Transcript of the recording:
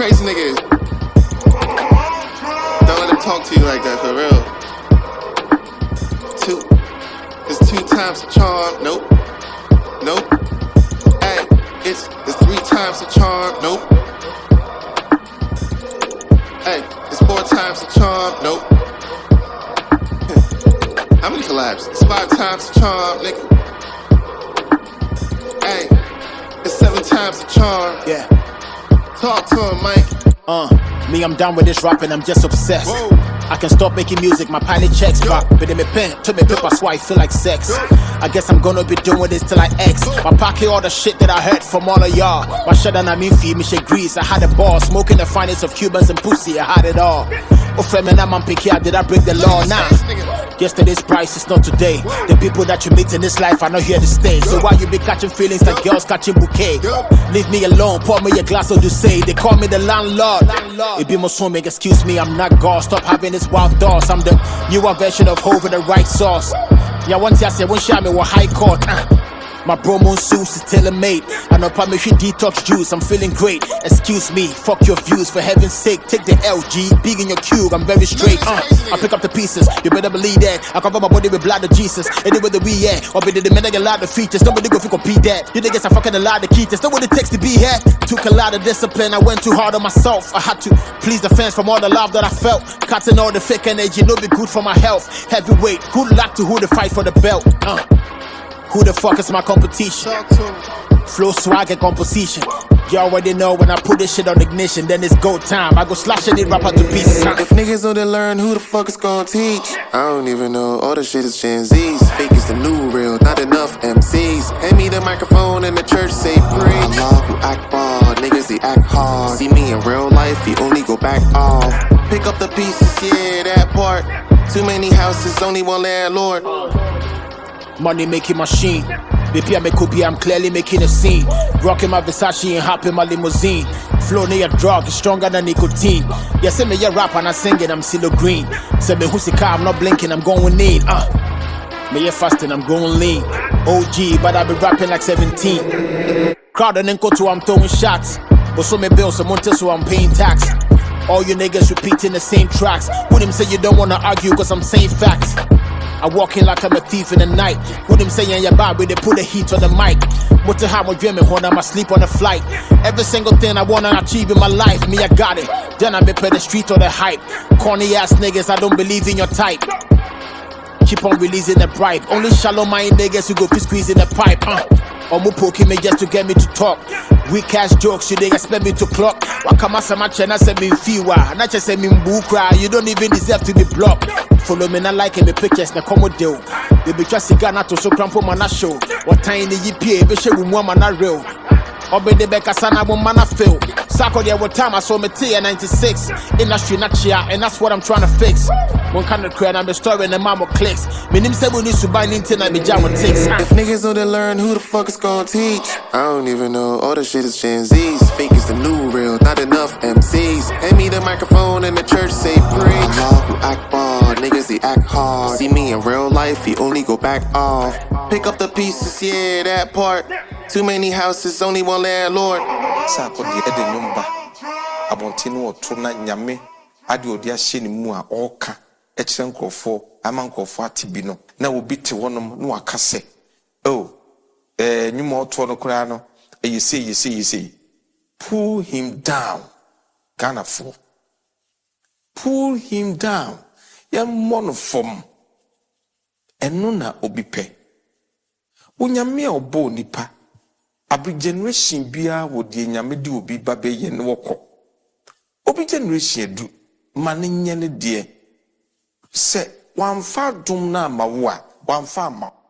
crazy nigga is. Don't let him talk to you like that, for real. It's 2 times the charm. Nope. Hey, it's 3 times the charm. Nope. Hey, it's 4 times the charm. Nope. How many collabs? It's 5 times the charm, nigga. Hey, it's 7 times the charm. Yeah. Talk to him, Mike. Me, I'm done with this rapping, I'm just obsessed. Whoa. I can stop making music, my pilot checks back. But in my pen, to me paper, so I feel like sex. I guess I'm gonna be doing this till I X. My pocket all the shit that I heard from all of y'all. My shut down, I mean, feed me shit grease. I had a ball, smoking the finest of Cubans and pussy, I had it all. Oh, femina, man, picky, did I break the law? Nah. Yesterday's price is not today. The people that you meet in this life are not here to stay. So why you be catching feelings like girls catching bouquet? Leave me alone, pour me a glass of Douce. They call me the landlord. It be my son, make excuse me, I'm not God. Stop having this wild thoughts. I'm the newer version of Hov with the right sauce. Yeah, once I say one shot me with high court. My promo suits is tailor-made. I know probably should detox juice. I'm feeling great. Excuse me, fuck your views. For heaven's sake, take the LG. Big in your cube, I'm very straight. I pick up the pieces. You better believe that. I cover my body with blood of Jesus. Anywhere that we at, or be the men that get a lot of features. Nobody go if you compete that. You niggas are fucking a lot of keys. That's not what it takes to be here. Took a lot of discipline. I went too hard on myself. I had to please the fans from all the love that I felt. Cutting all the fake energy, no be good for my health. Heavyweight, good luck to who to fight for the belt. Who the fuck is my competition? Flow, swag, and composition. You already know when I put this shit on ignition, then it's go time. I go slash any rapper to pieces. If niggas don't learn, who the fuck is gonna teach? I don't even know, all the shit is Gen Z's. Fake is the new real, not enough MCs. Hand me the microphone and the church say preach. Allahu Akbar, niggas they act hard. See me in real life, you only go back off. Pick up the pieces, yeah, that part. Too many houses, only one landlord. Money making machine. Baby, I make copy, I'm clearly making a scene. Rocking my Versace and hopping my limousine. Flow near drug is stronger than nicotine. Yeah, say me a rap and I sing it, I'm still green. Say me who's the car, I'm not blinking, I'm going in. Me a fasting, I'm going lean. OG, but I be rapping like 17. Crowd and go to I'm throwing shots. But so me bills, someone tell so I'm paying tax. All you niggas repeating the same tracks. With him say you don't wanna argue cause I'm saying facts. I walk in like I'm a thief in the night. With them saying your body, they put the heat on the mic. What the hell I'm dreaming when I'm asleep on a flight. Every single thing I wanna achieve in my life, me I got it. Then I be pay the street or the hype. Corny ass niggas, I don't believe in your type. Keep on releasing the bribe. Only shallow mind niggas who go fi squeezing the pipe. Omo poking me just to get me to talk. Weak ass jokes, you they expect me to clock. Wakama samache na se me fiwa. Na che se me mbukra. You don't even deserve to be blocked. Follow me not like me pictures na komo deal. Baby just cigar na to so crampo mana show. What time the yipi be she wu mana real. Obe de beka sana wo mana fail. Sako there what time I saw me T96. Industry not chia and that's what I'm trying to fix. One kind of crowd I'm the story and the mama clicks. Me nim say we need to buy Nintendo and be jam with ticks. If niggas don't learn, who the fuck is gonna teach? I don't even know, all the shit is Gen Z's. Fake is the new real, not enough MCs. Hand me the microphone and the church say preach. Allahu Akbar, niggas they act hard. See me in real life, you only go back off. Pick up the pieces, yeah, that part. Too many houses, only one landlord. Sako di ede nyumba. Abontino otuna nyame. Adi odi ahye ni mu a oka. Echire nkrofo, ama nkrofo atibi no. Na obi te wonom no aka se. Oh. Nyuma oto no kura no. You say. Pull him down. Ghana for. Pull him down. Ya mono form. Eno na obi pe. Onyame obo nipa. Every generation bia wo de nyame de obi ba be ye ne wokọ. Obi generation du mane nye ne de se wan fa dum na ma wo a wan fa ma